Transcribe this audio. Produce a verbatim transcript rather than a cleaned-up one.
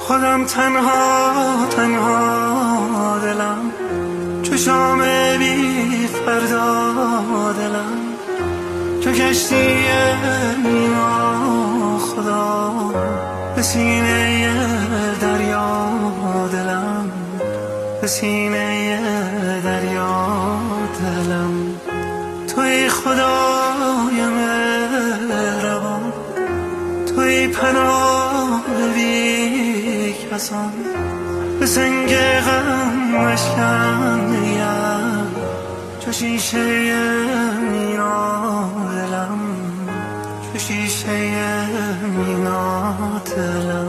خودم تنها تنها دلم، چو شام بی فردا دلم، چو کشتی اینا خدا به سینه دریا دلم، به سینه دریا دلم. توی خدای مهربان، توی پناه بی کسان، به سنگ غم مشکنیم چو شیشه مینا دلم، چو شیشه مینا دلم.